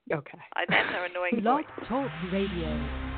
Okay. That's her annoying Blog voice. Talk Radio.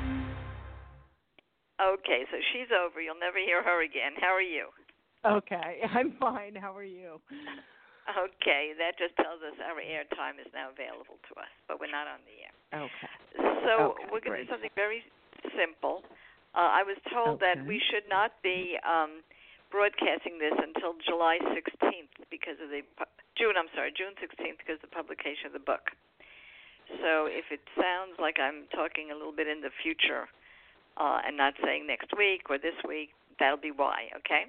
Okay, so she's over. You'll never hear her again. How are you? Okay, I'm fine. How are you? Okay, that just tells us our airtime is now available to us, but we're not on the air. Okay. So Okay, we're going to great. do something very simple. I was told that we should not be broadcasting this until July 16th because of June 16th because of the publication of the book. So if it sounds like I'm talking a little bit in the future and not saying next week or this week, that'll be why, okay?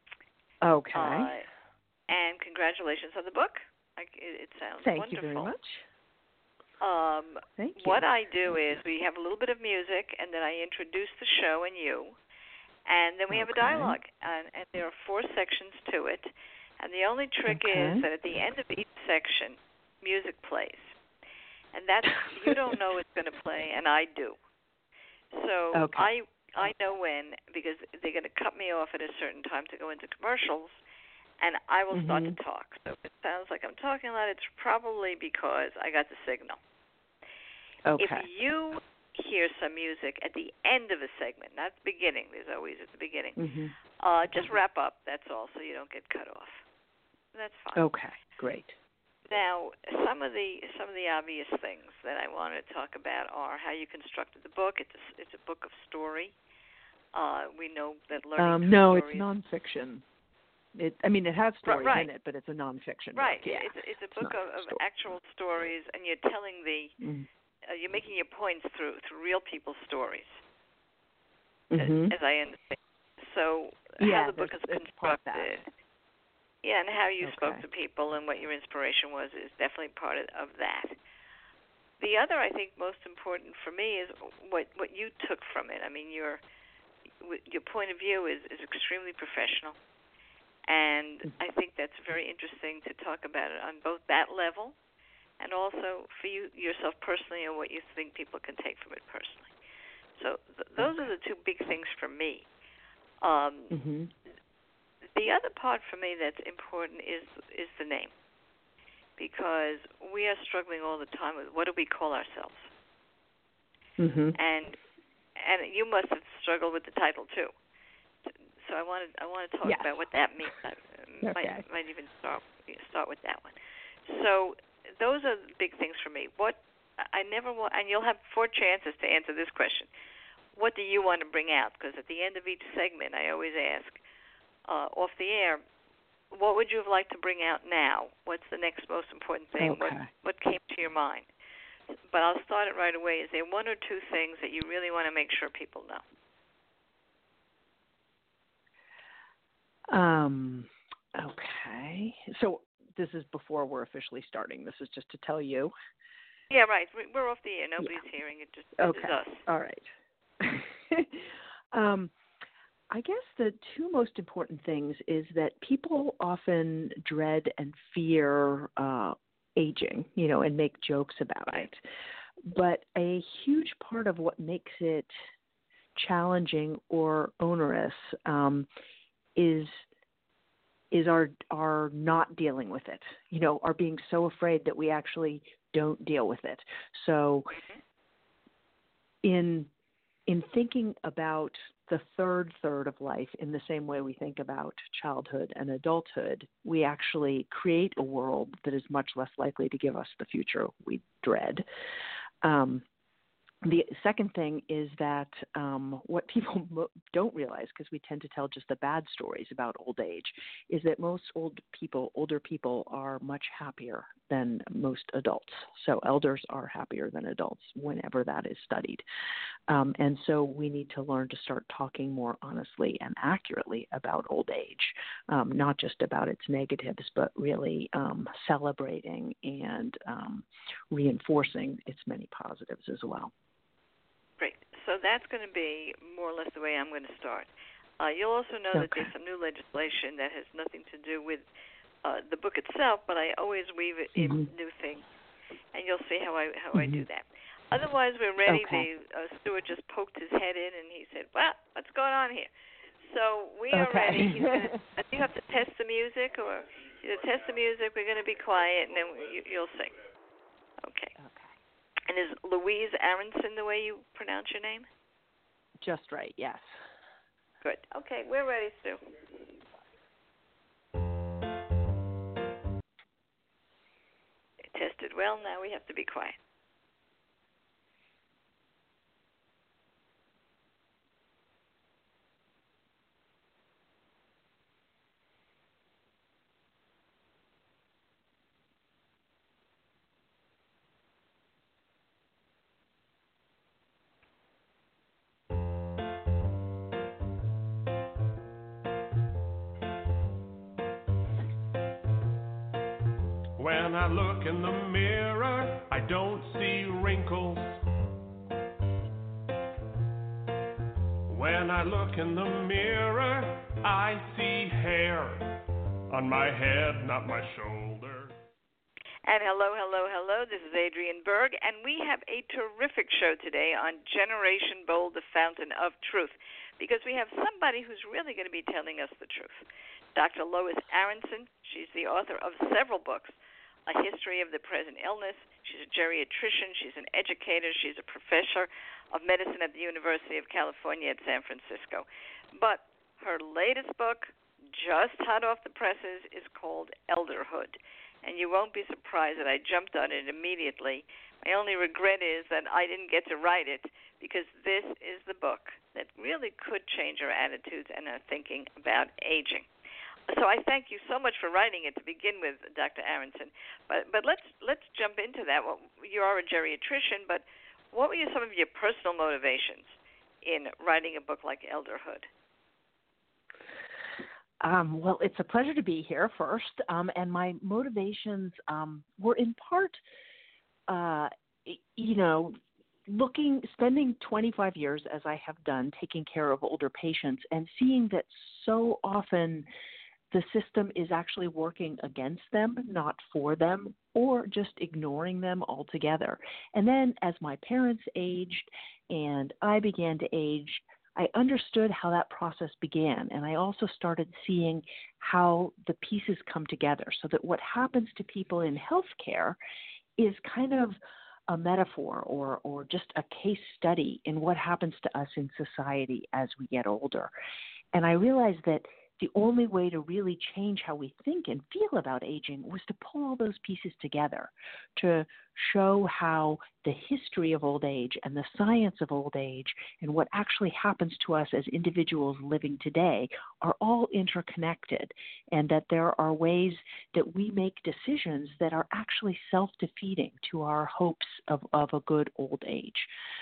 Okay. And congratulations on the book. It sounds Thank wonderful. you very much. Thank you. What I do is we have a little bit of music, and then I introduce the show and you, and then we have a dialogue. And there are 4 sections to it. And the only trick is that at the end of each section, music plays. And that's, you don't know it's going to play, and I do. So I know when, because they're going to cut me off at a certain time to go into commercials, and I will start to talk. So if it sounds like I'm talking a lot, it's probably because I got the signal. Okay. If you hear some music at the end of a segment, not the beginning, there's always at the beginning, just wrap up, that's all, so you don't get cut off. That's fine. Okay, great. Now, some of the obvious things that I want to talk about are how you constructed the book. It's a book of story. We know that learning no, stories. it's nonfiction. It has stories in it, but it's a nonfiction. Right. Book. Yeah. It's a book of actual stories, and you're telling you're making your points through real people's stories, as I understand. So how the book is constructed, and how you spoke to people and what your inspiration was is definitely part of that. The other, I think, most important for me is what you took from it. I mean, your point of view is extremely professional. And I think that's very interesting to talk about it on both that level and also for you yourself personally and what you think people can take from it personally. So those are the 2 big things for me. The other part for me that's important is the name, because we are struggling all the time with what do we call ourselves. And you must have struggled with the title too. So I want to talk about what that means. I might even start with that one. So those are the big things for me. What I never want, and you'll have 4 chances to answer this question. What do you want to bring out? Because at the end of each segment, I always ask off the air, what would you have liked to bring out now? What's the next most important thing? What came to your mind? But I'll start it right away. Is there 1 or 2 things that you really want to make sure people know? Okay. So this is before we're officially starting. This is just to tell you. Yeah, right. We're off the air. Nobody's hearing it. Just This is us. All right. I guess the 2 most important things is that people often dread and fear aging, and make jokes about it. But a huge part of what makes it challenging or onerous is our not dealing with it, our being so afraid that we actually don't deal with it. So in thinking about the third of life in the same way we think about childhood and adulthood, we actually create a world that is much less likely to give us the future we dread. The second thing is that what people don't realize, because we tend to tell just the bad stories about old age, is that most older people are much happier than most adults. So elders are happier than adults whenever that is studied. And so we need to learn to start talking more honestly and accurately about old age, not just about its negatives, but really celebrating and reinforcing its many positives as well. Great. So that's going to be more or less the way I'm going to start. You'll also know that there's some new legislation that has nothing to do with the book itself, but I always weave it in new things, and you'll see how I do that. Otherwise, we're ready. Stuart just poked his head in, and he said, well, what's going on here? So we are ready. You have to test the music, or either test the music, we're going to be quiet, and then you'll sing. Okay. And is Louise Aronson the way you pronounce your name? Just right, yes. Good. Okay, we're ready, Sue. Tested well. Now we have to be quiet. When I look in the mirror, I don't see wrinkles. When I look in the mirror, I see hair on my head, not my shoulder. And hello. This is Adrienne Berg, and we have a terrific show today on Generation Bold, the Fountain of Truth, because we have somebody who's really going to be telling us the truth. Dr. Lois Aronson, she's the author of several books, A History of the Present Illness. She's a geriatrician. She's an educator. She's a professor of medicine at the University of California at San Francisco. But her latest book, just hot off the presses, is called Elderhood. And you won't be surprised that I jumped on it immediately. My only regret is that I didn't get to write it, because this is the book that really could change our attitudes and our thinking about aging. So I thank you so much for writing it to begin with, Dr. Aronson. But let's jump into that. Well, you are a geriatrician, but what were some of your personal motivations in writing a book like Elderhood? Well, it's a pleasure to be here first, and my motivations were in part, spending 25 years, as I have done, taking care of older patients and seeing that so often the system is actually working against them, not for them, or just ignoring them altogether. And then as my parents aged and I began to age, I understood how that process began, and I also started seeing how the pieces come together, so that what happens to people in healthcare is kind of a metaphor or just a case study in what happens to us in society as we get older. And I realized that the only way to really change how we think and feel about aging was to pull all those pieces together, to show how the history of old age and the science of old age and what actually happens to us as individuals living today are all interconnected, and that there are ways that we make decisions that are actually self-defeating to our hopes of a good old age.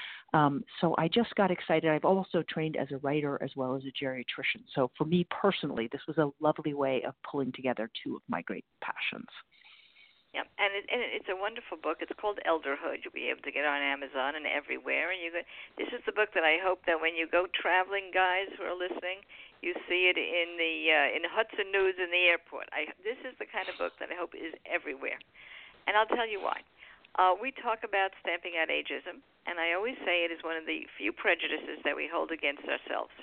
So I just got excited. I've also trained as a writer as well as a geriatrician. So for me personally, this was a lovely way of pulling together two of my great passions. Yeah, and it's a wonderful book. It's called Elderhood. You'll be able to get it on Amazon and everywhere. And this is the book that I hope that when you go traveling, guys who are listening, you see it in the Hudson News in the airport. This is the kind of book that I hope is everywhere. And I'll tell you why. We talk about stamping out ageism, and I always say it is one of the few prejudices that we hold against ourselves.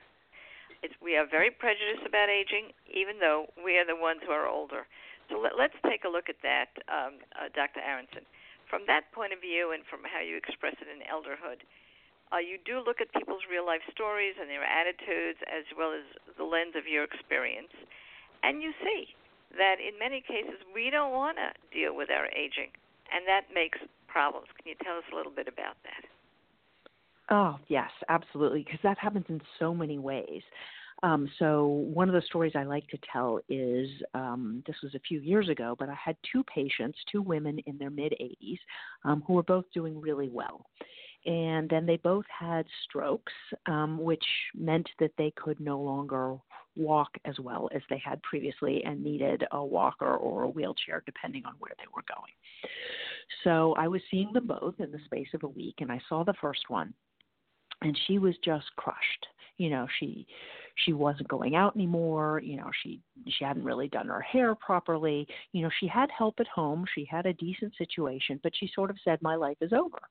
We are very prejudiced about aging, even though we are the ones who are older. So let's take a look at that, Dr. Aronson. From that point of view and from how you express it in Elderhood, you do look at people's real-life stories and their attitudes as well as the lens of your experience, and you see that in many cases we don't want to deal with our aging. And that makes problems. Can you tell us a little bit about that? Oh, yes, absolutely, because that happens in so many ways. So one of the stories I like to tell is, this was a few years ago, but I had two patients, two women in their mid-80s, who were both doing really well. And then they both had strokes, which meant that they could no longer walk as well as they had previously and needed a walker or a wheelchair, depending on where they were going. So I was seeing them both in the space of a week, and I saw the first one, and she was just crushed. She wasn't going out anymore. She hadn't really done her hair properly. She had help at home. She had a decent situation, but she sort of said, my life is over.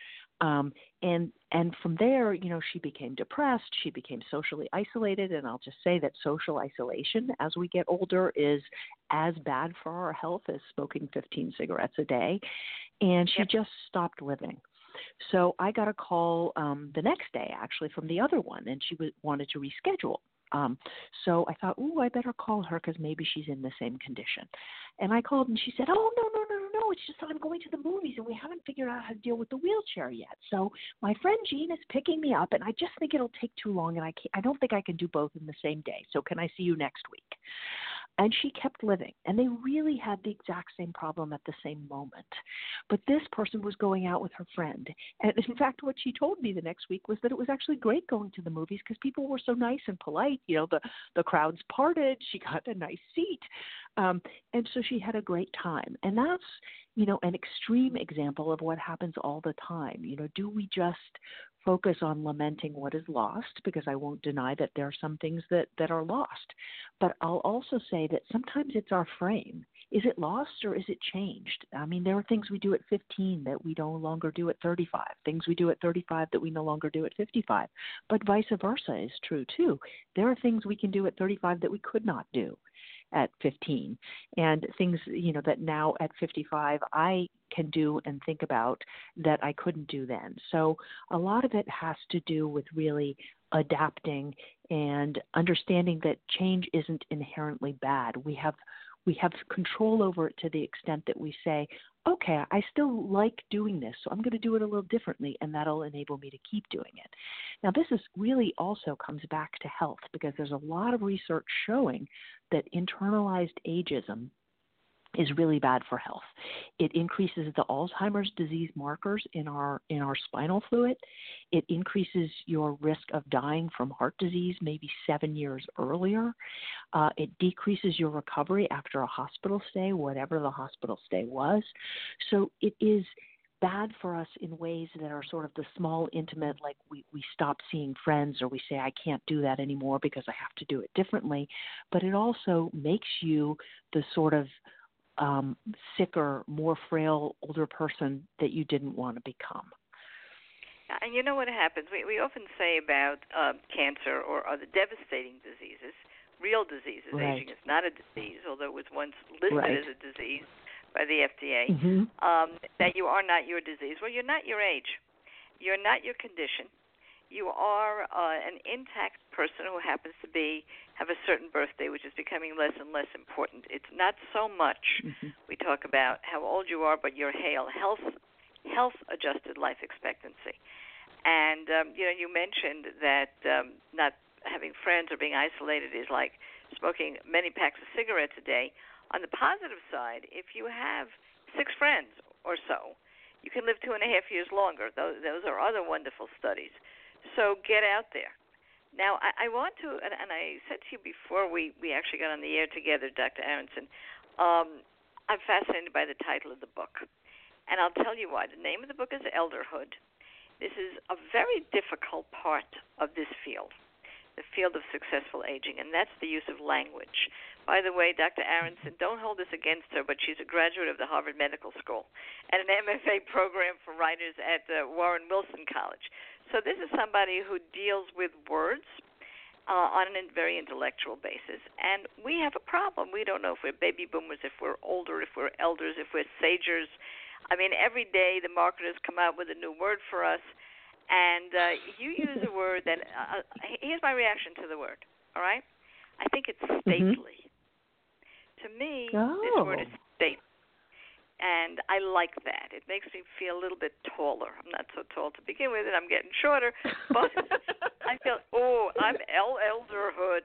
And from there, she became depressed. She became socially isolated. And I'll just say that social isolation as we get older is as bad for our health as smoking 15 cigarettes a day. And she just stopped living. So I got a call the next day, actually, from the other one, and she wanted to reschedule. So I thought, I better call her because maybe she's in the same condition. And I called and she said, no. It's just that I'm going to the movies and we haven't figured out how to deal with the wheelchair yet. So my friend Jean is picking me up and I just think it'll take too long and I don't think I can do both in the same day. So can I see you next week? And she kept living. And they really had the exact same problem at the same moment. But this person was going out with her friend. And in fact, what she told me the next week was that it was actually great going to the movies because people were so nice and polite. You know, the crowds parted. She got a nice seat. And so she had a great time. And that's, an extreme example of what happens all the time. Do we just focus on lamenting what is lost? Because I won't deny that there are some things that are lost. But I'll also say that sometimes it's our frame. Is it lost or is it changed? I mean, there are things we do at 15 that we no longer do at 35, things we do at 35 that we no longer do at 55. But vice versa is true, too. There are things we can do at 35 that we could not do at 15, and things, that now at 55 I can do and think about that I couldn't do then. So a lot of it has to do with really adapting and understanding that change isn't inherently bad. We have control over it to the extent that we say, okay, I still like doing this, so I'm going to do it a little differently, and that'll enable me to keep doing it. Now, this is really also comes back to health because there's a lot of research showing that internalized ageism is really bad for health. It increases the Alzheimer's disease markers in our spinal fluid. It increases your risk of dying from heart disease maybe 7 years earlier. It decreases your recovery after a hospital stay, whatever the hospital stay was. So it is bad for us in ways that are sort of the small, intimate, like we stop seeing friends or we say, I can't do that anymore because I have to do it differently. But it also makes you the sort of sicker, more frail, older person that you didn't want to become. And you know what happens? We often say about cancer or other devastating diseases, real diseases. Right. Aging is not a disease, although it was once listed right. as a disease by the FDA, that you are not your disease. Well, you're not your age. You're not your condition. You are an intact person who happens to have a certain birthday, which is becoming less and less important. It's not so much we talk about how old you are, but your health-adjusted life expectancy. And, you mentioned that not having friends or being isolated is like smoking many packs of cigarettes a day. On the positive side, if you have 6 friends or so, you can live 2.5 years longer. Those are other wonderful studies. So get out there. Now, I want to, and I said to you before we actually got on the air together, Dr. Aronson, I'm fascinated by the title of the book. And I'll tell you why. The name of the book is Elderhood. This is a very difficult part of this field, the field of successful aging, and that's the use of language. By the way, Dr. Aronson, don't hold this against her, but she's a graduate of the Harvard Medical School and an MFA program for writers at Warren Wilson College. So this is somebody who deals with words on a very intellectual basis. And we have a problem. We don't know if we're baby boomers, if we're older, if we're elders, if we're sagers. I mean, every day the marketers come out with a new word for us. And you use a word that here's my reaction to the word, all right? I think it's stately. To me, this word is stately. And I like that. It makes me feel a little bit taller. I'm not so tall to begin with, and I'm getting shorter. But I feel, I'm elderhood.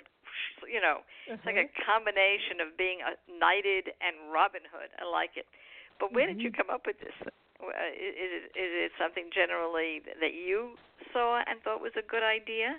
It's like a combination of being a knighted and Robin Hood. I like it. But where did you come up with this? Is it something generally that you saw and thought was a good idea?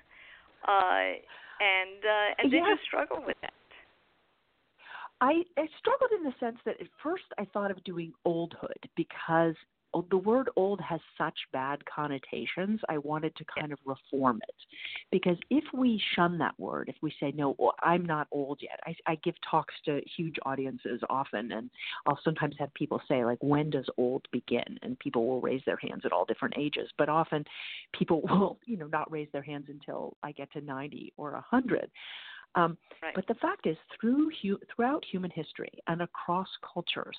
And did you struggle with that? I struggled in the sense that at first I thought of doing oldhood because the word old has such bad connotations. I wanted to kind of reform it because if we shun that word, if we say, no, I'm not old yet, I give talks to huge audiences often, and I'll sometimes have people say, like, when does old begin? And people will raise their hands at all different ages, but often people will, not raise their hands until I get to 90 or 100. Right. But the fact is, throughout human history and across cultures,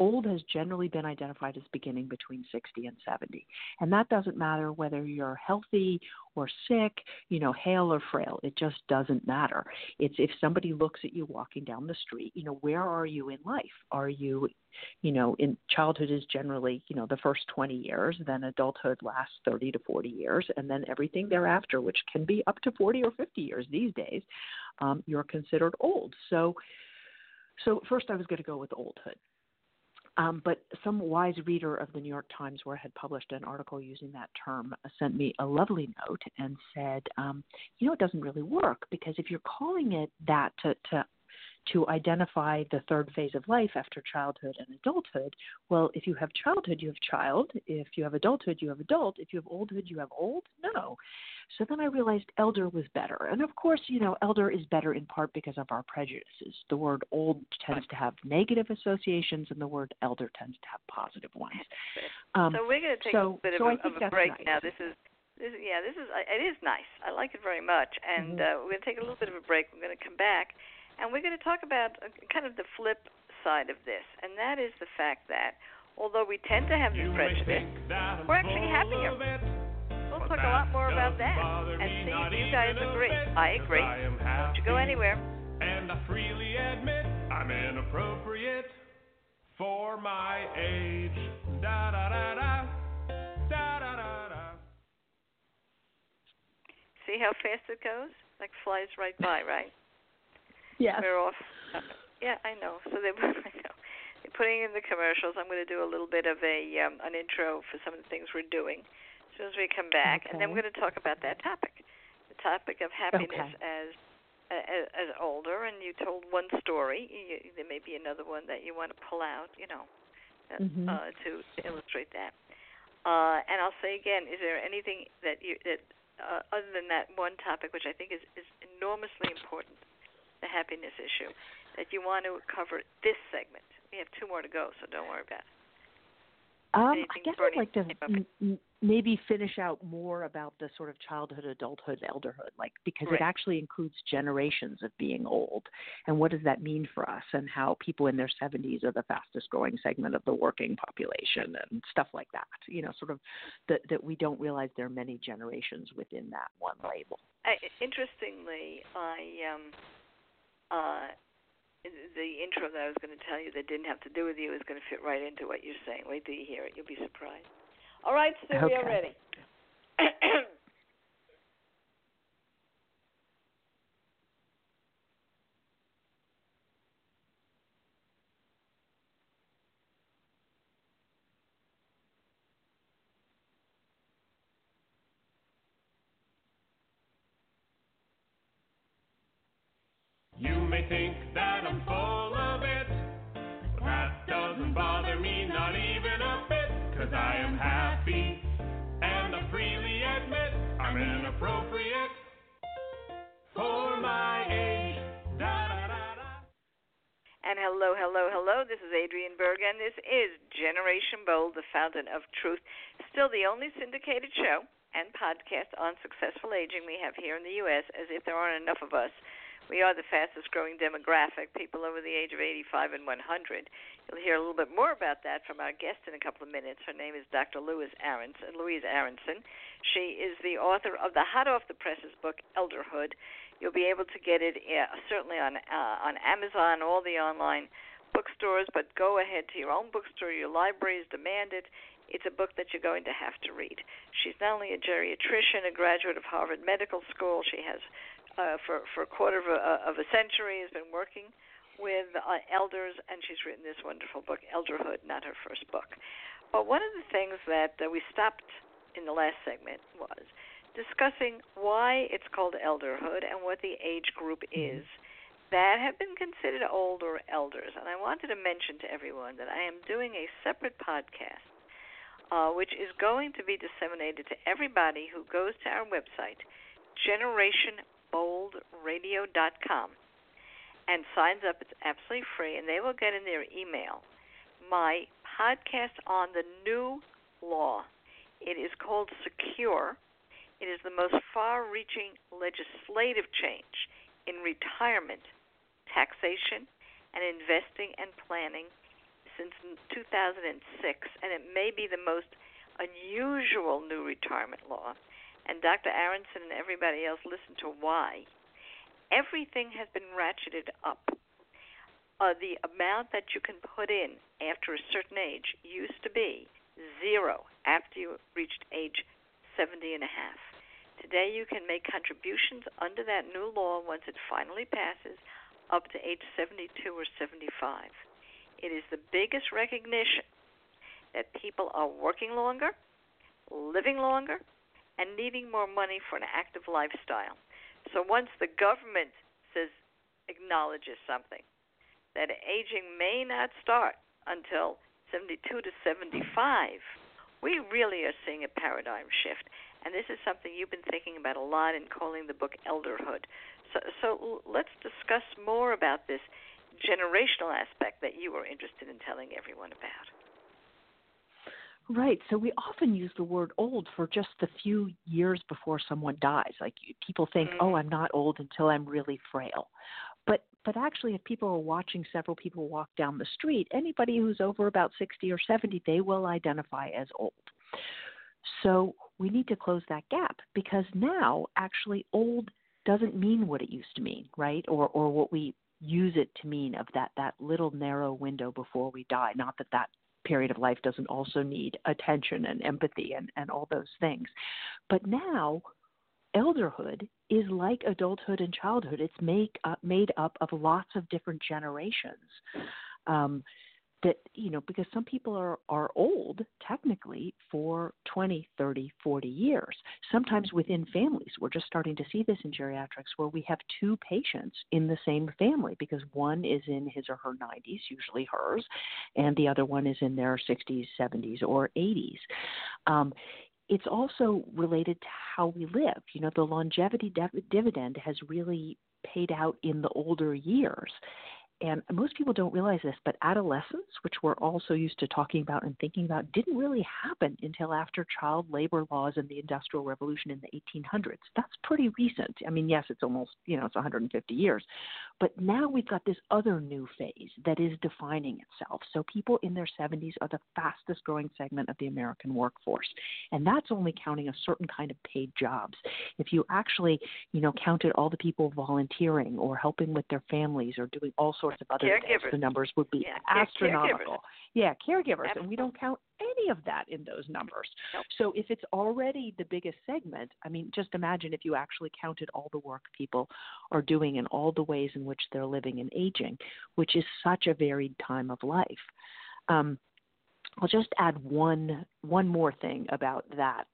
old has generally been identified as beginning between 60 and 70. And that doesn't matter whether you're healthy or sick, hale or frail. It just doesn't matter. It's if somebody looks at you walking down the street, where are you in life? Are you, in childhood is generally, the first 20 years, then adulthood lasts 30 to 40 years, and then everything thereafter, which can be up to 40 or 50 years these days, you're considered old. So first I was going to go with oldhood. But some wise reader of the New York Times, where I had published an article using that term, sent me a lovely note and said, it doesn't really work, because if you're calling it that to identify the third phase of life after childhood and adulthood, well, if you have childhood, you have child. If you have adulthood, you have adult. If you have oldhood, you have old. No. So then I realized elder was better. And of course, elder is better in part because of our prejudices. The word old tends to have negative associations, and the word elder tends to have positive ones. So we're going to take a bit of a break nice. now. It is nice. I like it very much. And we're going to take a little bit of a break. We're going to come back, and we're going to talk about kind of the flip side of this, and that is the fact that although we tend to have this prejudice, we're actually happier. We'll talk a lot more about that and see if you guys agree. I agree. Don't you go anywhere. And I freely admit I'm inappropriate for my age. Da da da da da da da da. See how fast it goes? Like flies right by, right? Yes. We're off. Yeah, I know. So they're putting in the commercials. I'm going to do a little bit of an intro for some of the things we're doing as soon as we come back, and then we're going to talk about that topic, the topic of happiness as older. And you told one story. There may be another one that you want to pull out, to illustrate that. And I'll say again, is there anything that other than that one topic, which I think is enormously important, the happiness issue, that you want to cover this segment? We have 2 more to go, so don't worry about it. I guess I'd like to maybe finish out more about the sort of childhood, adulthood, elderhood, because it actually includes generations of being old, and what does that mean for us, and how people in their 70s are the fastest growing segment of the working population, and stuff like that. Sort of that we don't realize there are many generations within that one label. Interestingly, the intro that I was going to tell you that didn't have to do with you is going to fit right into what you're saying. Wait till you hear it. You'll be surprised. All right, Sue, we are ready. You may think that I'm full of it, but that doesn't bother me, not even a bit, 'cause I am happy, and I freely admit I'm inappropriate for my age. Da, da, da, da. And hello, hello, hello. This is Adrienne Berg, and this is Generation Bold, the fountain of truth. Still the only syndicated show and podcast on successful aging we have here in the U.S., as if there aren't enough of us. We are the fastest growing demographic, people over the age of 85 and 100. You'll hear a little bit more about that from our guest in a couple of minutes. Her name is Dr. Louise Aronson. She is the author of the hot off the presses book, Elderhood. You'll be able to get it certainly on Amazon, all the online bookstores, but go ahead to your own bookstore, your libraries, demand it. It's a book that you're going to have to read. She's not only a geriatrician, a graduate of Harvard Medical School. She has for a quarter of a century has been working with elders, and she's written this wonderful book, Elderhood, not her first book. But one of the things that we stopped in the last segment was discussing why it's called elderhood and what the age group is that have been considered older elders. And I wanted to mention to everyone that I am doing a separate podcast, which is going to be disseminated to everybody who goes to our website, GenerationBoldRadio.com, and signs up. It's absolutely free, and they will get in their email my podcast on the new law. It is called Secure. It is the most far-reaching legislative change in retirement, taxation, and investing and planning since 2006, and it may be the most unusual new retirement law. And Dr. Aronson and everybody else listen to why. Everything has been ratcheted up. The amount that you can put in after a certain age used to be zero after you reached age 70 and a half. Today you can make contributions under that new law once it finally passes up to age 72 or 75. It is the biggest recognition that people are working longer, living longer, and needing more money for an active lifestyle. So once the government acknowledges something, that aging may not start until 72 to 75, we really are seeing a paradigm shift. And this is something you've been thinking about a lot and calling the book Elderhood. So let's discuss more about this generational aspect that you were interested in telling everyone about. Right. So we often use the word old for just the few years before someone dies. Like people think, oh, I'm not old until I'm really frail. But actually, if people are watching several people walk down the street, anybody who's over about 60 or 70, they will identify as old. So we need to close that gap, because now actually old doesn't mean what it used to mean, right? Or what we use it to mean of that little narrow window before we die. Not that period of life doesn't also need attention and empathy and all those things. But now elderhood is like adulthood and childhood. It's made up of lots of different generations. That, because some people are old technically for 20, 30, 40 years, sometimes within families. We're just starting to see this in geriatrics, where we have two patients in the same family because one is in his or her 90s, usually hers, and the other one is in their 60s, 70s, or 80s. It's also related to how we live. The longevity dividend has really paid out in the older years. And most people don't realize this, but adolescence, which we're also used to talking about and thinking about, didn't really happen until after child labor laws and the Industrial Revolution in the 1800s. That's pretty recent. I mean, yes, it's almost, it's 150 years. But now we've got this other new phase that is defining itself. So people in their 70s are the fastest growing segment of the American workforce. And that's only counting a certain kind of paid jobs. If you actually, counted all the people volunteering or helping with their families or doing all sorts of other things, the numbers would be astronomical. Caregivers. Absolutely. And we don't count any of that in those numbers. Nope. So if it's already the biggest segment, I mean, just imagine if you actually counted all the work people are doing and all the ways in which they're living and aging, which is such a varied time of life. I'll just add one more thing about that,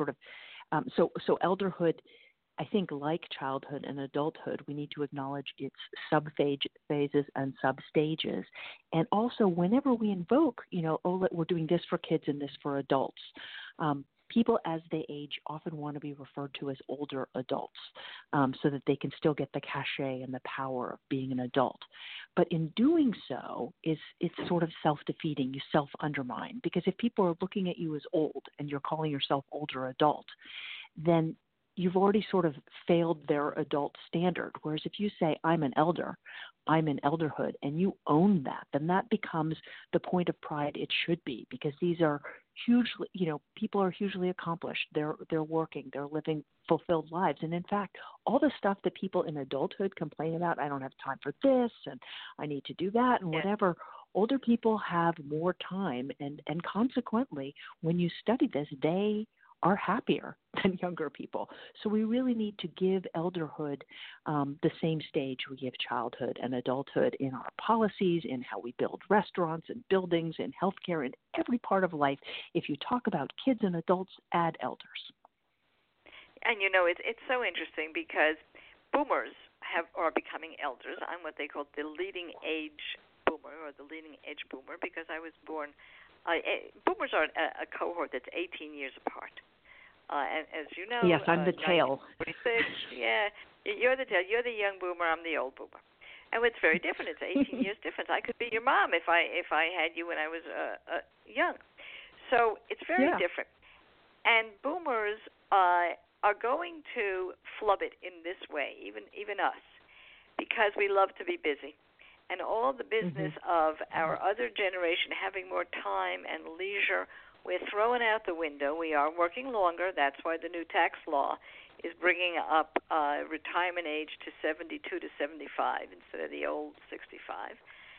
so elderhood, I think, like childhood and adulthood, we need to acknowledge its subphases and substages. And also, whenever we invoke, we're doing this for kids and this for adults, people as they age often want to be referred to as older adults, so that they can still get the cachet and the power of being an adult. But in doing so, it's sort of self-defeating. You self-undermine, because if people are looking at you as old and you're calling yourself older adult, then you've already sort of failed their adult standard. Whereas if you say, I'm an elder, I'm in elderhood, and you own that, then that becomes the point of pride it should be, because these are hugely, people are hugely accomplished. They're working, they're living fulfilled lives. And in fact, all the stuff that people in adulthood complain about, I don't have time for this, and I need to do that, and whatever, older people have more time. And consequently, when you study this, they are happier than younger people. So we really need to give elderhood the same stage we give childhood and adulthood in our policies, in how we build restaurants and buildings and healthcare, in every part of life. If you talk about kids and adults, add elders. And it's so interesting because boomers are becoming elders. I'm what they call the leading age boomer, or the leading edge boomer, because I was born. Boomers are a cohort that's 18 years apart. And as you know, yes, I'm the tail. 46, yeah, you're the tail. You're the young boomer. I'm the old boomer, and it's very different. It's 18 years difference. I could be your mom if I had you when I was young. So it's very different. And boomers are going to flub it in this way, even us, because we love to be busy, and all the business of our other generation having more time and leisure, we're throwing out the window. We are working longer. That's why the new tax law is bringing up retirement age to 72 to 75 instead of the old 65.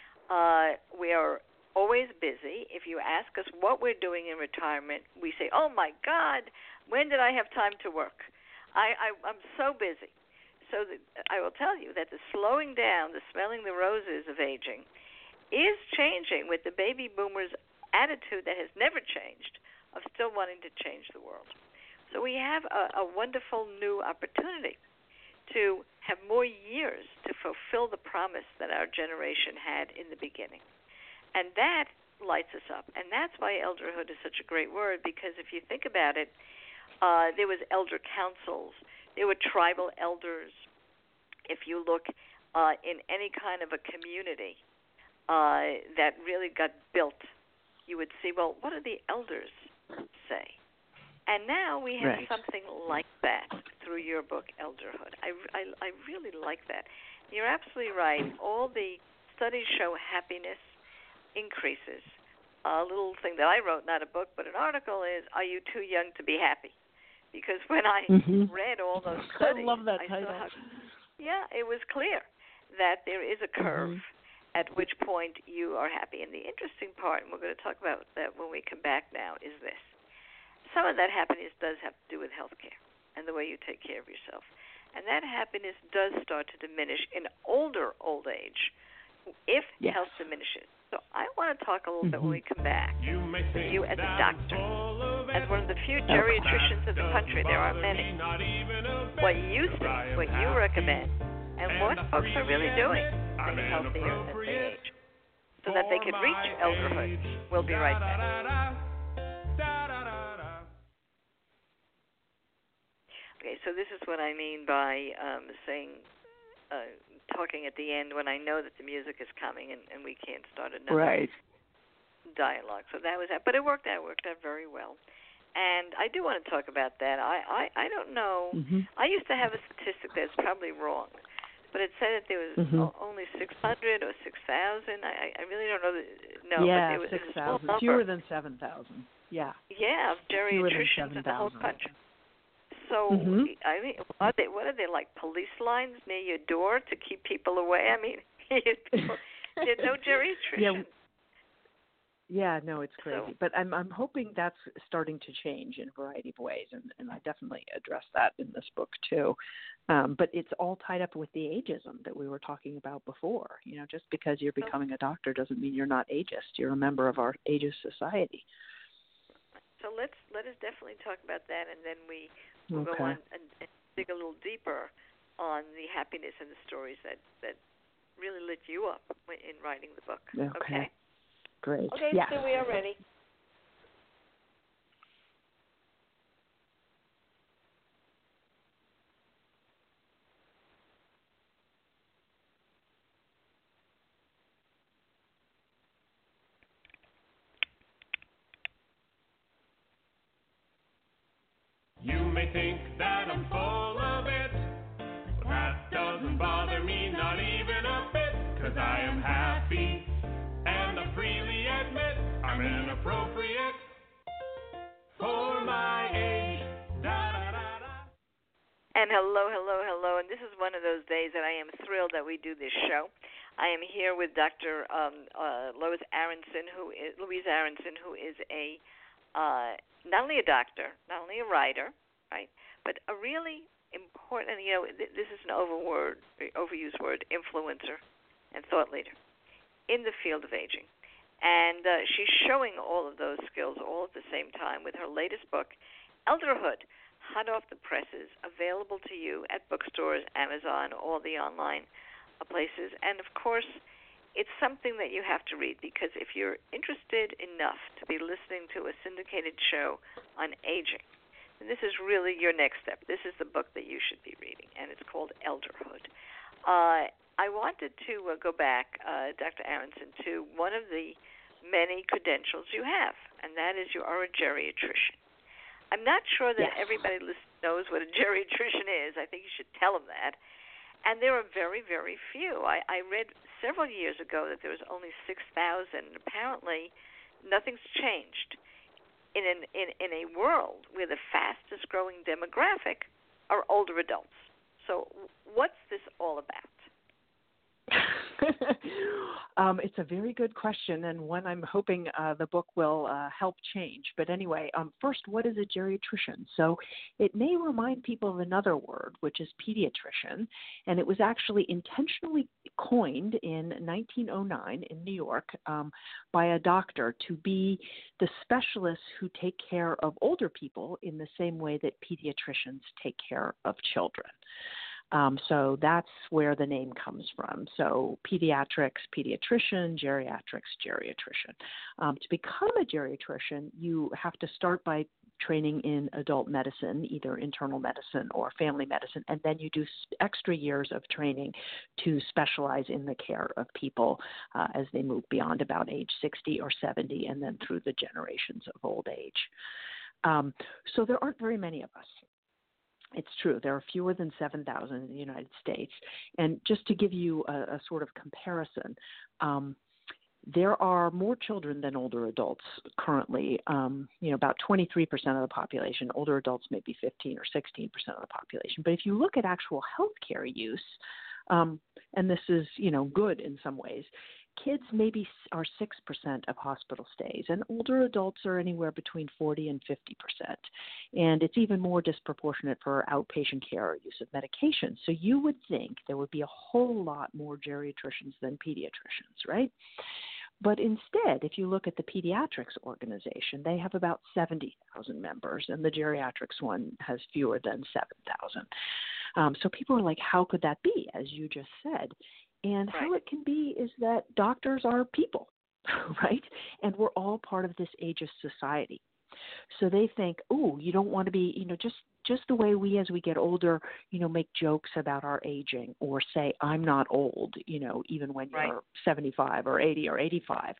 We are always busy. If you ask us what we're doing in retirement, we say, oh, my God, when did I have time to work? I'm so busy. So I will tell you that the slowing down, the smelling the roses of aging is changing with the baby boomers' attitude that has never changed of still wanting to change the world. So we have a wonderful new opportunity to have more years to fulfill the promise that our generation had in the beginning. And that lights us up. And that's why elderhood is such a great word, because if you think about it, there was elder councils. There were tribal elders. If you look in any kind of a community that really got built, you would see, well, what do the elders say? And now we have something like that through your book, Elderhood. I really like that. You're absolutely right. All the studies show happiness increases. A little thing that I wrote, not a book, but an article is, are you too young to be happy? Because when I read all those studies, I love that title. It was clear that there is a curve at which point you are happy. And the interesting part, and we're going to talk about that when we come back now, is this. Some of that happiness does have to do with health care and the way you take care of yourself. And that happiness does start to diminish in old age if health diminishes. So I want to talk a little bit when we come back with you as a doctor, as one of the few geriatricians in the country. There aren't many. What you think, what you recommend, and what folks are really doing to be healthier as they age, so that they can reach elderhood. We'll be right back. Okay, so this is what I mean by talking at the end when I know that the music is coming and we can't start another dialogue. So that was that. But it worked out very well. And I do want to talk about that. I don't know. I used to have a statistic that's probably wrong, but it said that there was only 600 or 6,000. I really don't know. Yeah, but it was 6,000. Fewer than 7,000. Yeah. Yeah, geriatricians in the whole country. So, I mean, what are they, like police lines near your door to keep people away? I mean, there's no geriatrician. Yeah, no, it's crazy. But I'm hoping that's starting to change in a variety of ways, and I definitely address that in this book too. But it's all tied up with the ageism that we were talking about before. You know, just because you're becoming a doctor doesn't mean you're not ageist. You're a member of our ageist society. So let us definitely talk about that, and then we'll go on and dig a little deeper on the happiness and the stories that really lit you up in writing the book. Okay? Great. Okay, so we are ready. You may think that I'm full of it, but that doesn't bother me, not even a bit, 'cause I am happy, and I freely admit I'm inappropriate for my age. Da-da-da-da. And hello, and this is one of those days that I am thrilled that we do this show. I am here with Dr. Louise Aronson, who is a not only a doctor, not only a writer, right, but a really important, this is an overused word, influencer and thought leader in the field of aging. And she's showing all of those skills all at the same time with her latest book, Elderhood, hot off the presses, available to you at bookstores, Amazon, all the online places. And, of course, it's something that you have to read, because if you're interested enough to be listening to a syndicated show on aging, then this is really your next step. This is the book that you should be reading, and it's called Elderhood. I wanted to go back, Dr. Aronson, to one of the many credentials you have, and that is you are a geriatrician. I'm not sure that everybody knows what a geriatrician is. I think you should tell them that. And there are very, very few. I read several years ago that there was only 6,000. Apparently, nothing's changed in a world where the fastest growing demographic are older adults. So what's this all about? It's a very good question, and one I'm hoping the book will help change. But anyway, first, what is a geriatrician? So it may remind people of another word, which is pediatrician, and it was actually intentionally coined in 1909 in New York by a doctor to be the specialists who take care of older people in the same way that pediatricians take care of children. So that's where the name comes from. So pediatrics, pediatrician, geriatrics, geriatrician. To become a geriatrician, you have to start by training in adult medicine, either internal medicine or family medicine, and then you do extra years of training to specialize in the care of people as they move beyond about age 60 or 70 and then through the generations of old age. So there aren't very many of us. It's true. There are fewer than 7,000 in the United States. And just to give you a sort of comparison, there are more children than older adults currently. About 23% of the population. Older adults may be 15 or 16% of the population. But if you look at actual healthcare use, and this is, good in some ways, kids maybe are 6% of hospital stays, and older adults are anywhere between 40 and 50%. And it's even more disproportionate for outpatient care or use of medication. So you would think there would be a whole lot more geriatricians than pediatricians, right? But instead, if you look at the pediatrics organization, they have about 70,000 members, and the geriatrics one has fewer than 7,000. So people are like, how could that be, as you just said? And right. How it can be is that doctors are people, right? And we're all part of this ageist society. So they think, oh, you don't want to be, just the way we, as we get older, make jokes about our aging or say, I'm not old, even when right. you're 75 or 80 or 85,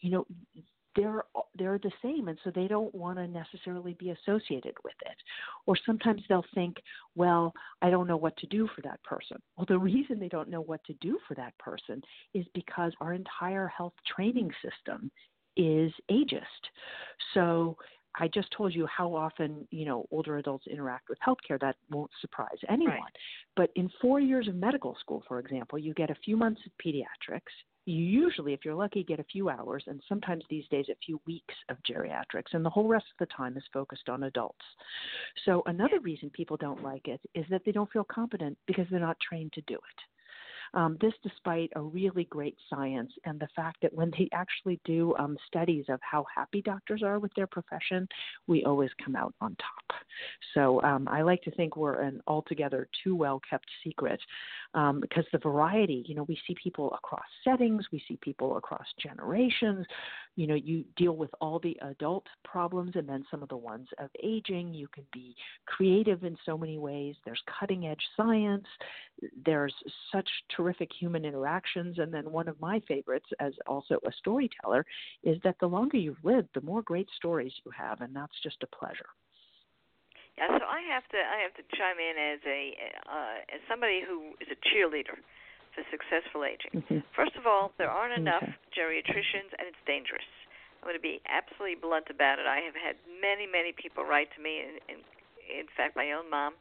they're the same, and so they don't want to necessarily be associated with it. Or sometimes they'll think, well, I don't know what to do for that person. Well, the reason they don't know what to do for that person is because our entire health training system is ageist. So I just told you how often, older adults interact with healthcare. That won't surprise anyone. Right. But in 4 years of medical school, for example, you get a few months of pediatrics. You usually, if you're lucky, get a few hours, and sometimes these days a few weeks of geriatrics, and the whole rest of the time is focused on adults. So another reason people don't like it is that they don't feel competent because they're not trained to do it. This despite a really great science and the fact that when they actually do studies of how happy doctors are with their profession, we always come out on top. So I like to think we're an altogether too well-kept secret because the variety, we see people across settings, we see people across generations. You deal with all the adult problems and then some of the ones of aging. You can be creative in so many ways. There's cutting-edge science. There's such terrific human interactions. And then one of my favorites as also a storyteller is that the longer you've lived, the more great stories you have, and that's just a pleasure. Yeah, so I have to chime in as somebody who is a cheerleader for successful aging. Mm-hmm. First of all, there aren't enough geriatricians, and it's dangerous. I'm going to be absolutely blunt about it. I have had many, many people write to me, and in fact, my own mom,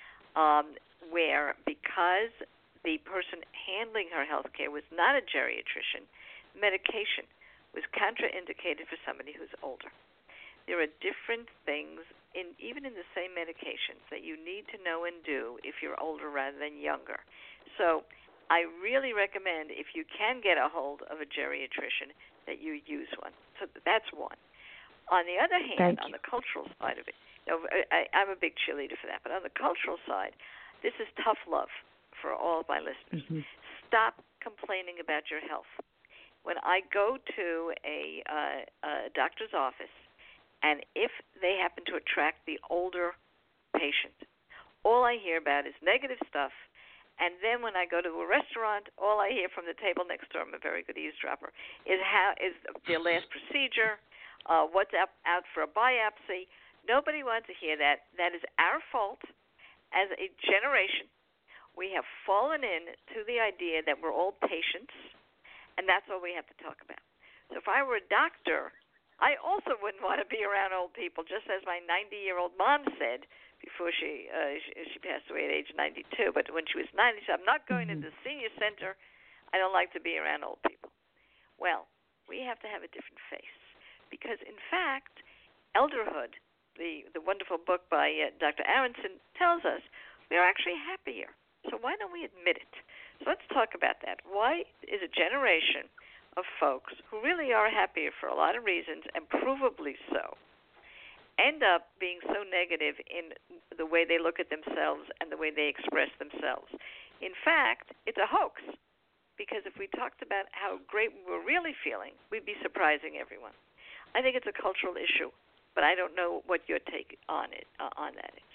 where because the person handling her health care was not a geriatrician, medication was contraindicated for somebody who's older. There are different things, even in the same medications, that you need to know and do if you're older rather than younger. So I really recommend, if you can get a hold of a geriatrician, that you use one. So that's one. On the other hand, on the cultural side of it, I'm a big cheerleader for that, but on the cultural side, this is tough love for all of my listeners. Mm-hmm. Stop complaining about your health. When I go to a doctor's office, and if they happen to attract the older patient, all I hear about is negative stuff. And then when I go to a restaurant, all I hear from the table next door, I'm a very good eavesdropper, is their last procedure, what's out for a biopsy. Nobody wants to hear that. That is our fault as a generation we have fallen into the idea that we're all patients, and that's all we have to talk about. So if I were a doctor, I also wouldn't want to be around old people, just as my 90-year-old mom said before she passed away at age 92. But when she was 90, she said, I'm not going to the senior center. I don't like to be around old people. Well, we have to have a different face because, in fact, Elderhood, the wonderful book by Dr. Aronson, tells us we are actually happier. So why don't we admit it? So let's talk about that. Why is a generation of folks who really are happier for a lot of reasons, and provably so, end up being so negative in the way they look at themselves and the way they express themselves? In fact, it's a hoax, because if we talked about how great we're really feeling, we'd be surprising everyone. I think it's a cultural issue, but I don't know what your take on that is.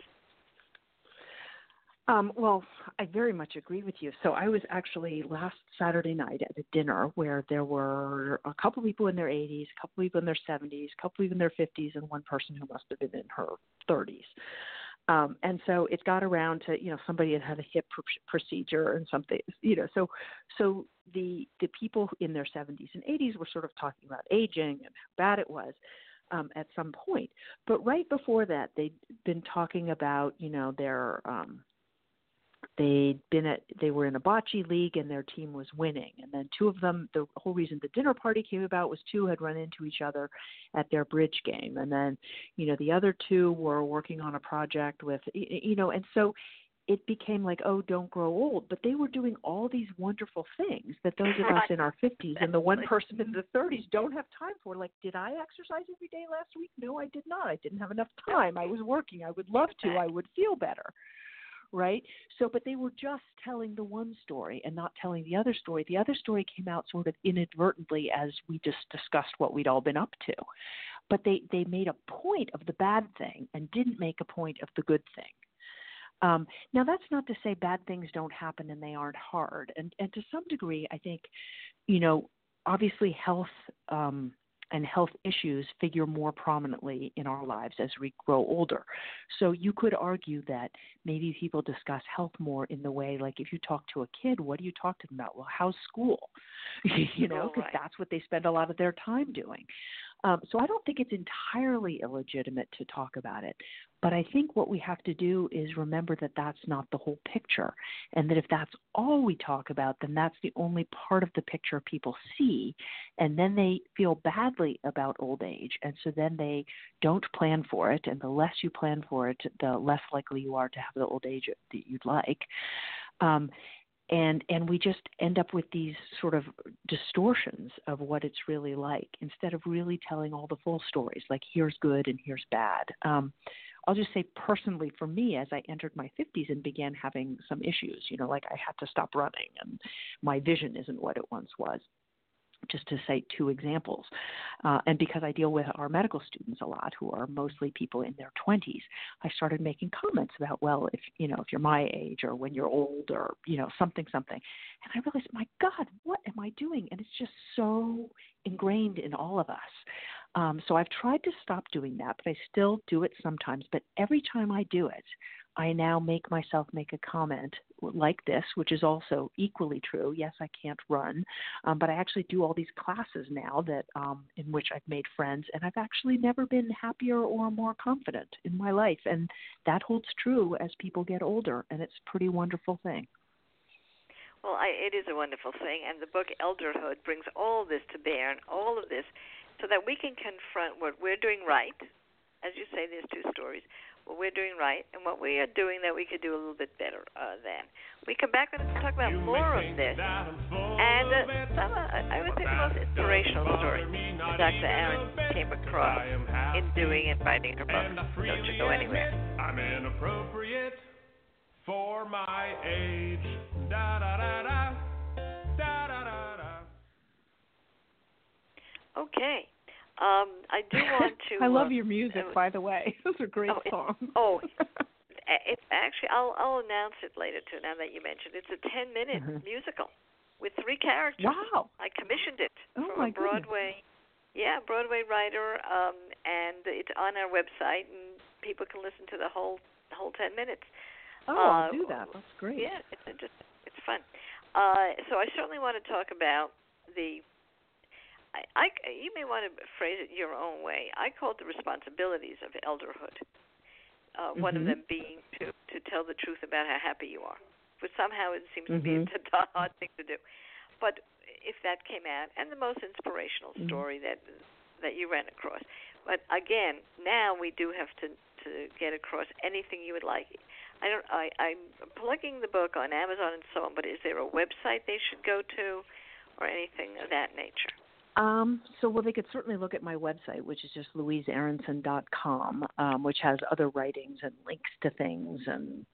Well, I very much agree with you. So I was actually last Saturday night at a dinner where there were a couple people in their 80s, a couple people in their 70s, a couple people in their 50s, and one person who must have been in her 30s. And so it got around to, somebody had a hip procedure and something, so the people in their 70s and 80s were sort of talking about aging and how bad it was. At some point. But right before that, they'd been talking about, they were in a bocce league and their team was winning. And then two of them, the whole reason the dinner party came about was two had run into each other at their bridge game. And then, the other two were working on a project with, and so it became like, oh, don't grow old. But they were doing all these wonderful things that those of us in our 50s and the one person in the 30s don't have time for. Like, did I exercise every day last week? No, I did not. I didn't have enough time. I was working. I would love to. I would feel better. Right? So, but they were just telling the one story and not telling the other story. The other story came out sort of inadvertently as we just discussed what we'd all been up to. But they made a point of the bad thing and didn't make a point of the good thing. Now, that's not to say bad things don't happen and they aren't hard. And to some degree, I think, obviously health and health issues figure more prominently in our lives as we grow older. So you could argue that maybe people discuss health more in the way, like if you talk to a kid, what do you talk to them about? Well, how's school? Because that's what they spend a lot of their time doing. So I don't think it's entirely illegitimate to talk about it. But I think what we have to do is remember that that's not the whole picture, and that if that's all we talk about, then that's the only part of the picture people see, and then they feel badly about old age, and so then they don't plan for it, and the less you plan for it, the less likely you are to have the old age that you'd like. And we just end up with these sort of distortions of what it's really like instead of really telling all the full stories, like here's good and here's bad. I'll just say personally for me, as I entered my 50s and began having some issues, like I had to stop running and my vision isn't what it once was. Just to say two examples. And because I deal with our medical students a lot, who are mostly people in their 20s, I started making comments about, well, if you're my age or when you're old or, something. And I realized, my God, what am I doing? And it's just so ingrained in all of us. So I've tried to stop doing that, but I still do it sometimes. But every time I do it, I now make myself make a comment like this, which is also equally true. Yes, I can't run, but I actually do all these classes now that in which I've made friends, and I've actually never been happier or more confident in my life. And that holds true as people get older, and it's a pretty wonderful thing. Well, it is a wonderful thing, and the book Elderhood brings all this to bear and all of this so that we can confront what we're doing right. As you say, there's two stories. What we're doing right and what we are doing that we could do a little bit better than. We come back and talk about more of this. And I would say the most inspirational story that Dr. Aaron came across in doing and writing her book. Don't you go anywhere. I'm inappropriate for my age. Da da da da. Da da da da. Okay. I do want to. I love your music, by the way. Those are great songs. It's actually. I'll announce it later too. Now that you mentioned, it's a 10-minute musical with 3 characters. Wow! I commissioned it from a Goodness. Broadway writer, and it's on our website, and people can listen to the whole 10 minutes. I'll do that. That's great. Yeah, it's interesting. It's fun. So I certainly want to talk about the. You may want to phrase it your own way. I call it the responsibilities of elderhood. One of them being to tell the truth about how happy you are, but somehow it seems to be a hard thing to do. But if that came out, and the most inspirational story that you ran across. But again, now we do have to get across anything you would like. I'm plugging the book on Amazon and so on, but is there a website they should go to or anything of that nature? Well, they could certainly look at my website, which is just louisearonson.com, which has other writings and links to things and,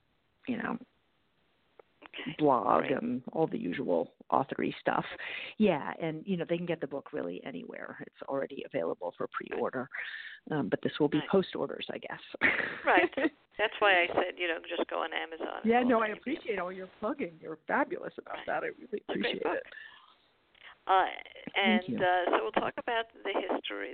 blog and all the usual authory stuff. Yeah, and, they can get the book really anywhere. It's already available for pre-order. But this will be post-orders, I guess. Right. That's why I said, just go on Amazon. Yeah, no, I appreciate all your plugging. You're fabulous about that. I really appreciate it. So we'll talk about the history.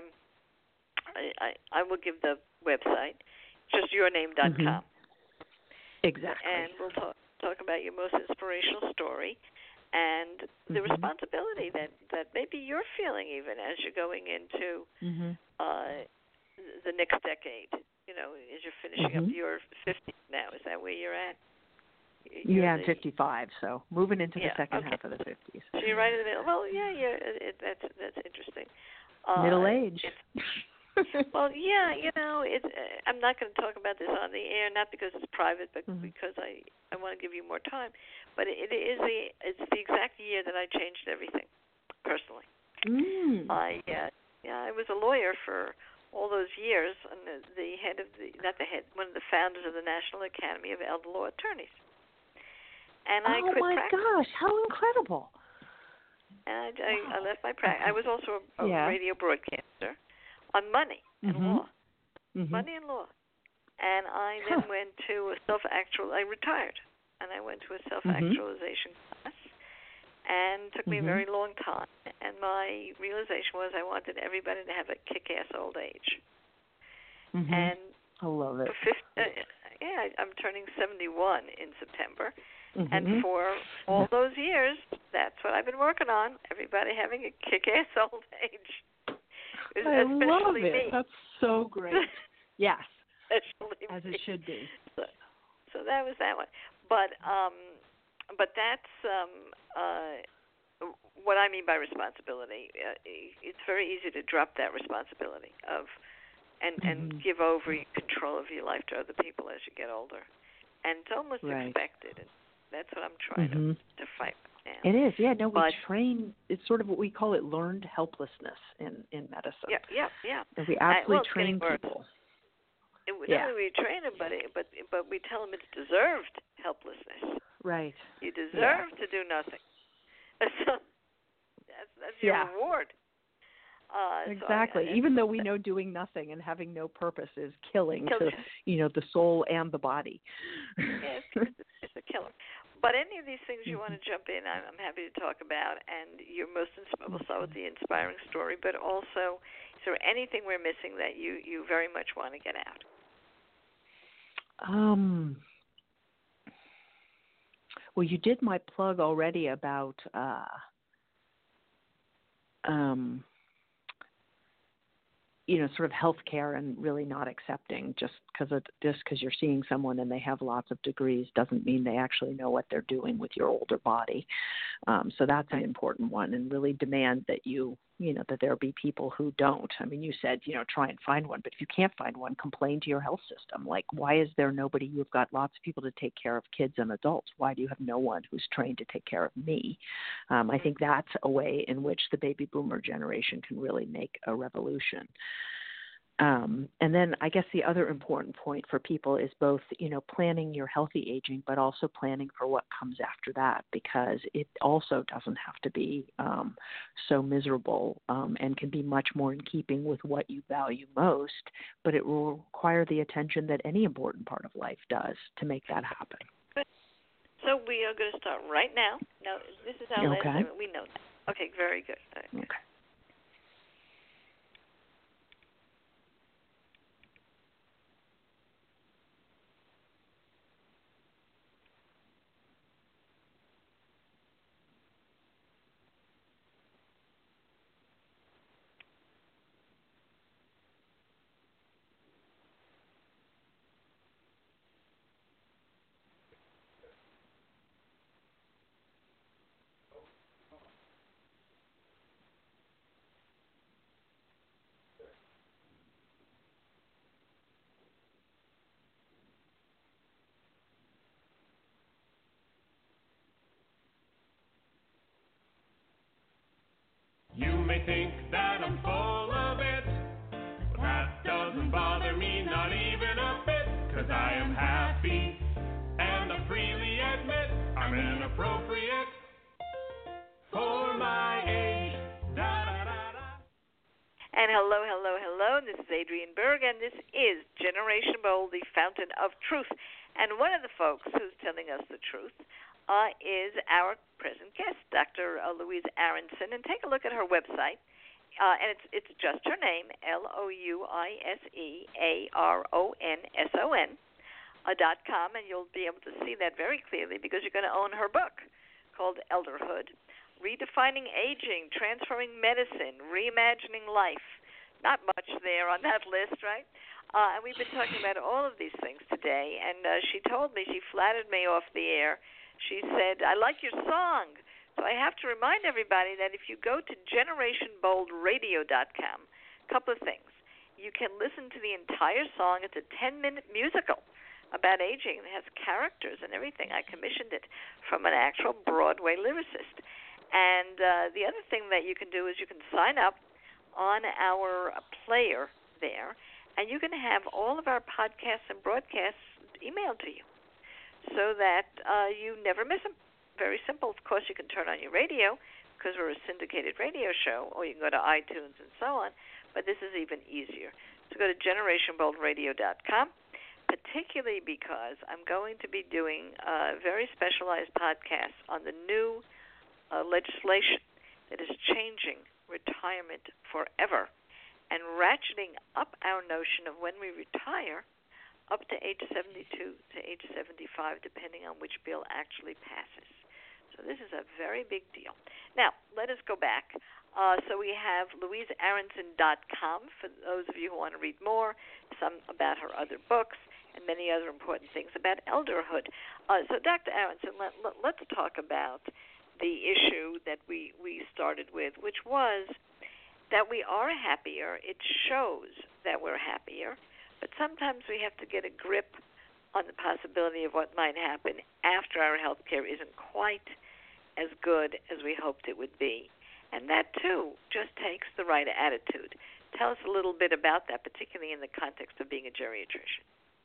I will give the website, just yourname.com. Exactly. And we'll talk about your most inspirational story and the responsibility that maybe you're feeling even as you're going into the next decade. As you're finishing up your 50s now. Is that where you're at? I'm 55, so moving into the second half of the 50s. So you're right in the middle. Well, that's interesting. Middle age. Well, I'm not going to talk about this on the air, not because it's private, but because I want to give you more time. But it's the exact year that I changed everything, personally. I was a lawyer for all those years, and one of the founders of the National Academy of Elder Law Attorneys. And I quit practice. Oh my gosh, how incredible! And I left my practice. I was also a radio broadcaster on money and law, money and law. And I then went to I retired, and I went to a self-actualization class, and it took me a very long time. And my realization was I wanted everybody to have a kick-ass old age. And I love it. I'm turning 71 in September. And for all those years, that's what I've been working on. Everybody having a kick-ass old age. I love it. Me. That's so great. Yes. Especially as me. It should be. So that was that one. But that's what I mean by responsibility. It's very easy to drop that responsibility and give over control of your life to other people as you get older. And it's almost expected. That's what I'm trying to fight with now. It is, yeah. No, we train. It's sort of what we call it learned helplessness in medicine. Yeah. And we absolutely train people. Not only we train them, but we tell them it's deserved helplessness. Right. You deserve to do nothing. So that's your reward. Exactly. Even though we know doing nothing and having no purpose is killing to the soul and the body. Yeah, it's a killer. But any of these things you want to jump in, I'm happy to talk about. And your we'll start with the inspiring story, but also, is there anything we're missing that you very much want to get out? Well, you did my plug already about sort of healthcare and really not accepting just because you're seeing someone and they have lots of degrees doesn't mean they actually know what they're doing with your older body. So that's an important one, and really demand that that there be people who don't. I mean, you said, try and find one, but if you can't find one, complain to your health system. Like, why is there nobody? You've got lots of people to take care of kids and adults. Why do you have no one who's trained to take care of me? I think that's a way in which the baby boomer generation can really make a revolution. And then I guess the other important point for people is both, planning your healthy aging, but also planning for what comes after that, because it also doesn't have to be so miserable and can be much more in keeping with what you value most, but it will require the attention that any important part of life does to make that happen. Good. So we are going to start right now. Now, this is our last segment. We know that. Okay, very good. Right. Okay. may think that I'm full of it, but that doesn't bother me, not even a bit, 'cause I am happy, and I freely admit I'm inappropriate for my age. And hello. This is Adrienne Berg, and this is Generation Bold, the fountain of truth. And one of the folks who's telling us the truth is our present guest, Dr. Louise Aronson. And take a look at her website. And it's just her name, LouiseAronson.com, and you'll be able to see that very clearly because you're going to own her book called Elderhood, Redefining Aging, Transforming Medicine, Reimagining Life. Not much there on that list, right? And we've been talking about all of these things today, and she told me, she flattered me off the air. She said, I like your song. So I have to remind everybody that if you go to GenerationBoldRadio.com, a couple of things. You can listen to the entire song. It's a 10-minute musical about aging. It has characters and everything. I commissioned it from an actual Broadway lyricist. And the other thing that you can do is you can sign up on our player there, and you can have all of our podcasts and broadcasts emailed to you so that you never miss them. Very simple. Of course, you can turn on your radio because we're a syndicated radio show, or you can go to iTunes and so on, but this is even easier. So go to GenerationBoldRadio.com, particularly because I'm going to be doing very specialized podcasts on the new legislation that is changing retirement forever and ratcheting up our notion of when we retire up to age 72 to age 75, depending on which bill actually passes. So this is a very big deal. Now, let us go back. So we have LouiseAronson.com for those of you who want to read more, some about her other books, and many other important things about elderhood. So Dr. Aronson, let's talk about the issue that we started with, which was that we are happier. It shows that we're happier, but sometimes we have to get a grip on the possibility of what might happen after our health care isn't quite as good as we hoped it would be. And that, too, just takes the right attitude. Tell us a little bit about that, particularly in the context of being a geriatrician.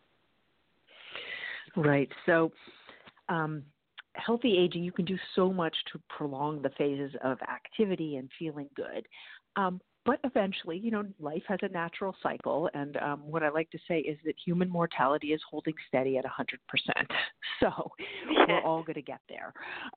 Right. So healthy aging, you can do so much to prolong the phases of activity and feeling good. But eventually, life has a natural cycle, and what I like to say is that human mortality is holding steady at 100%. So we're all going to get there.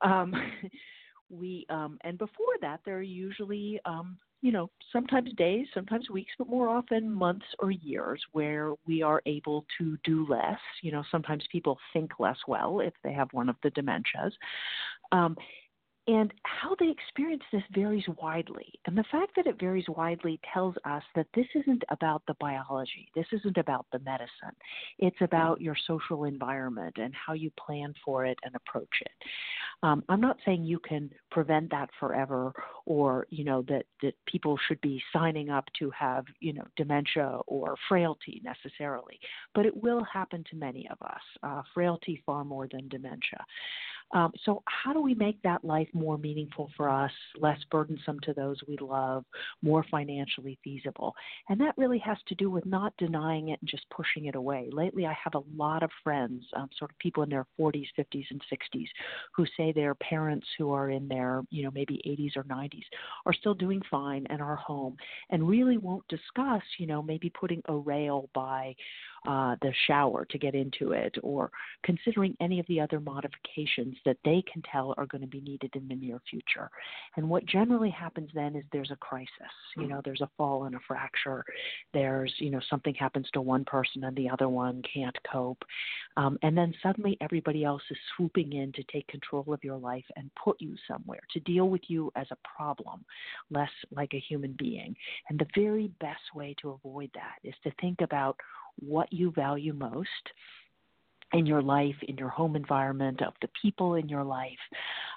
And before that, there are usually, sometimes days, sometimes weeks, but more often months or years where we are able to do less. Sometimes people think less well if they have one of the dementias. And how they experience this varies widely. And the fact that it varies widely tells us that this isn't about the biology. This isn't about the medicine. It's about your social environment and how you plan for it and approach it. I'm not saying you can prevent that forever or, that people should be signing up to have, dementia or frailty necessarily. But it will happen to many of us, frailty far more than dementia. So how do we make that life more meaningful for us, less burdensome to those we love, more financially feasible? And that really has to do with not denying it and just pushing it away. Lately, I have a lot of friends, sort of people in their 40s, 50s, and 60s, who say their parents who are in their, maybe 80s or 90s are still doing fine and are home and really won't discuss, maybe putting a rail by the shower to get into it or considering any of the other modifications that they can tell are going to be needed in the near future. And what generally happens then is there's a crisis. There's a fall and a fracture. There's, something happens to one person and the other one can't cope. And then suddenly everybody else is swooping in to take control of your life and put you somewhere, to deal with you as a problem, less like a human being. And the very best way to avoid that is to think about what you value most in your life, in your home environment, of the people in your life,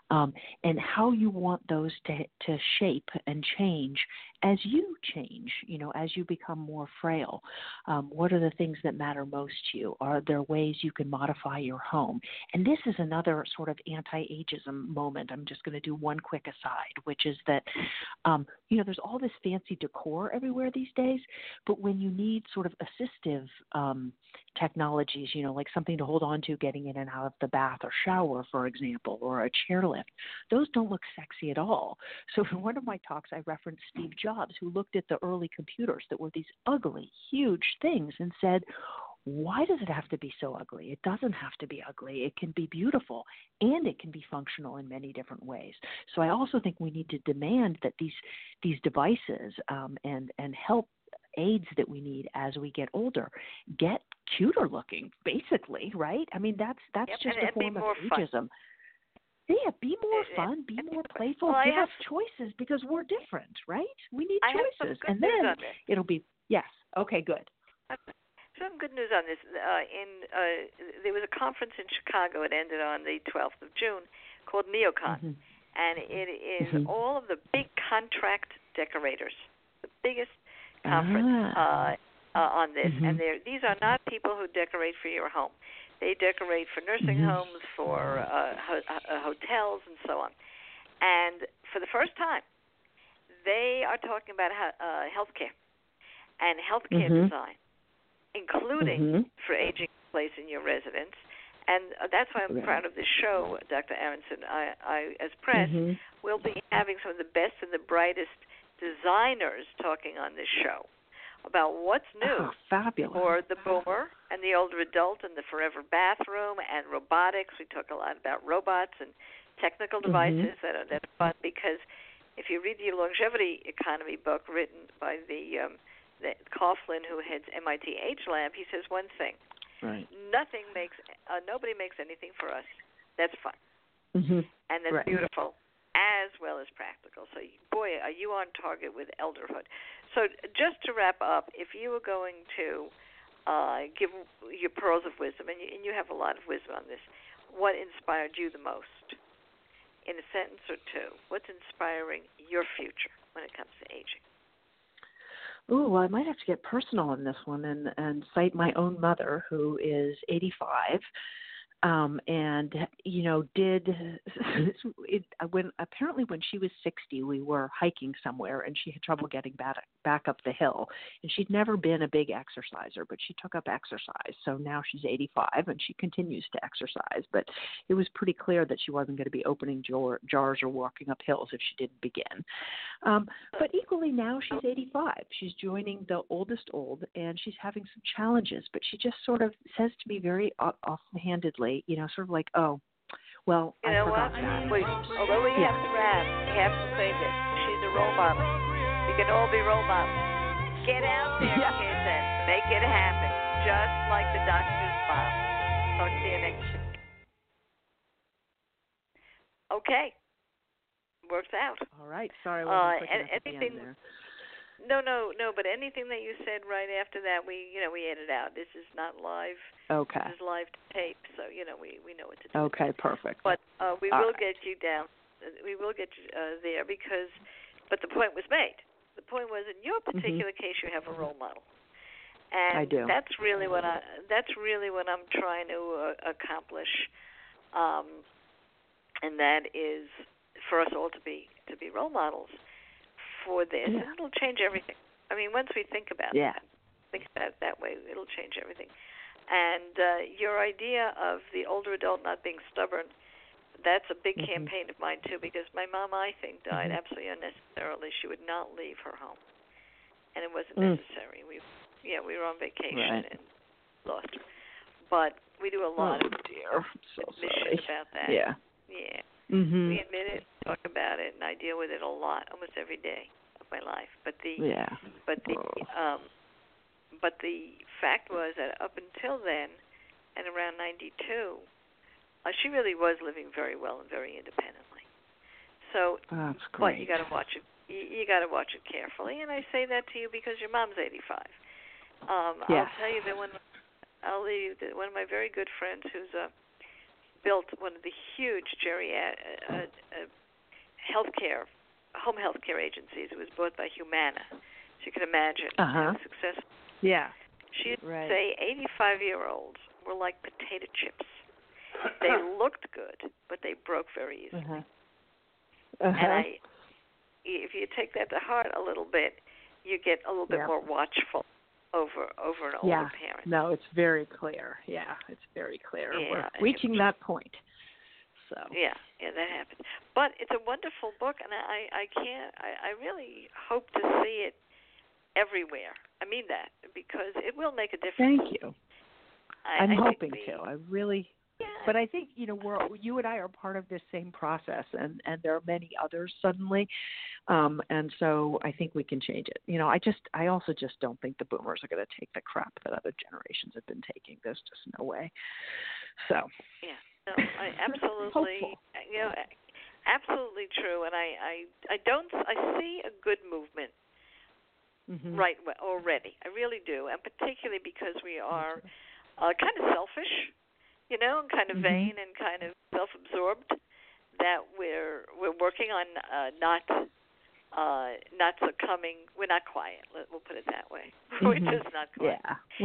and how you want those to shape and change as you change, as you become more frail. What are the things that matter most to you? Are there ways you can modify your home? And this is another sort of anti-ageism moment. I'm just going to do one quick aside, which is that, there's all this fancy decor everywhere these days, but when you need sort of assistive technologies, like something to hold on to getting in and out of the bath or shower, for example, or a chairlift, those don't look sexy at all. So in one of my talks, I referenced Steve Jobs, who looked at the early computers that were these ugly, huge things and said, why does it have to be so ugly? It doesn't have to be ugly. It can be beautiful, and it can be functional in many different ways. So I also think we need to demand that these devices and help aids that we need as we get older get cuter looking, basically, right? I mean, that's just a form of ageism. Fun. Yeah, be more fun, be more playful, give us choices because we're different, right? We need choices. And then it'll be, yes, okay, good. Some good news on this. There was a conference in Chicago. It ended on the 12th of June called NeoCon. And it is all of the big contract decorators, the biggest conference on this. And these are not people who decorate for your home. They decorate for nursing homes, for hotels, and so on. And for the first time, they are talking about healthcare and healthcare design, including for aging in place in your residence. And that's why I'm proud of this show, Dr. Aronson. I as press, will be having some of the best and the brightest designers talking on this show about what's new for the boomer and the older adult and the forever bathroom and robotics. We talk a lot about robots and technical devices that are fun, because if you read the Longevity Economy book written by the Coughlin, who heads MIT Age Lab, he says one thing: nobody makes anything for us that's fun and that's beautiful as well as practical. So, boy, are you on target with elderhood. So just to wrap up, if you were going to give your pearls of wisdom, and you have a lot of wisdom on this, what inspired you the most? In a sentence or two, what's inspiring your future when it comes to aging? Ooh, well, I might have to get personal on this one and cite my own mother, who is 85. And when she was 60, we were hiking somewhere, and she had trouble getting back up the hill. And she'd never been a big exerciser, but she took up exercise. So now she's 85, and she continues to exercise. But it was pretty clear that she wasn't going to be opening jars or walking up hills if she didn't begin. But equally now, she's 85. She's joining the oldest old, and she's having some challenges. But she just sort of says to me very offhandedly, sort of like, oh, well, I forgot that. Although we have to wrap, we have to say this. She's a role model. We can all be role models. Get out there, kids, and make it happen, just like the doctor's mom. Talk to you next week. Okay. Works out. All right. Sorry, I wasn't quick enough at the end there. No. But anything that you said right after that, we edit out. This is not live. Okay. This is live tape, so we know what to do. Okay, perfect. But we will get you down. We will get you there but the point was made. The point was, in your particular case, you have a role model, and I do. That's really what I'm trying to accomplish, and that is for us all to be role models for this, and it'll change everything. I mean, once we think about it that way, it'll change everything. And your idea of the older adult not being stubborn, that's a big campaign of mine, too, because my mom, I think, died absolutely unnecessarily. She would not leave her home, and it wasn't necessary. We were on vacation and lost her. But we do a lot of admission about that. Yeah. We admit it, talk about it, and I deal with it a lot, almost every day of my life. But the fact was that up until then, and around 92, she really was living very well and very independently. So, that's great. But you got to watch it. You got to watch it carefully, and I say that to you because your mom's 85. I'll tell you that one of my very good friends, who's a built one of the huge home healthcare agencies. It was bought by Humana. So you can imagine how successful. Yeah. She'd say 85-year-olds were like potato chips. They looked good, but they broke very easily. And if you take that to heart a little bit, you get a little bit more watchful over an older parent. No, it's very clear. Yeah, it's very clear. We're reaching that point. So yeah, that happens. But it's a wonderful book, and I really hope to see it everywhere. I mean that, because it will make a difference. Thank you. I'm hoping to. I really. Yeah. But I think, you and I are part of this same process, and there are many others suddenly. And so I think we can change it. I also just don't think the boomers are going to take the crap that other generations have been taking. There's just no way. So. Yeah. No, I absolutely, absolutely true. And I see a good movement right already. I really do. And particularly because we are kind of selfish, and kind of vain and kind of self-absorbed, that we're working on not succumbing. We're not quiet. We'll put it that way. We're just not quiet.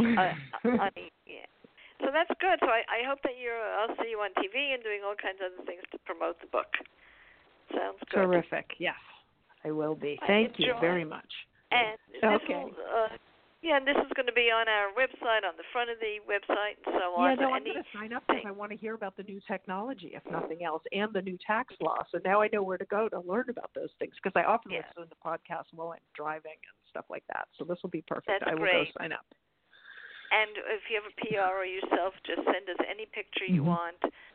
Yeah. So that's good. So I hope that I'll see you on TV and doing all kinds of other things to promote the book. Sounds good. Terrific. Yes, I will be. Thank you very much. And this and this is going to be on our website, on the front of the website, and so on. Yeah, no, I'm going to sign up because I want to hear about the new technology, if nothing else, and the new tax law. So now I know where to go to learn about those things, because I often listen to the podcast while I'm driving and stuff like that. So this will be perfect. That's I will great. go sign up. And if you have a PR or yourself, just send us any picture you want,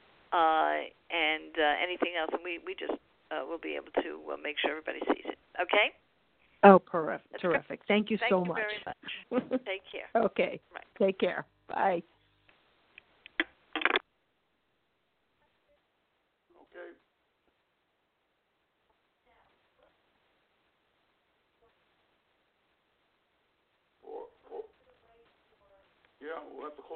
and anything else, and we just will be able to make sure everybody sees it. Okay? Oh, terrific. Thank you so much. Thank you very much. Take care. Okay. Right. Take care. Bye. Okay. Yeah, we'll have to close.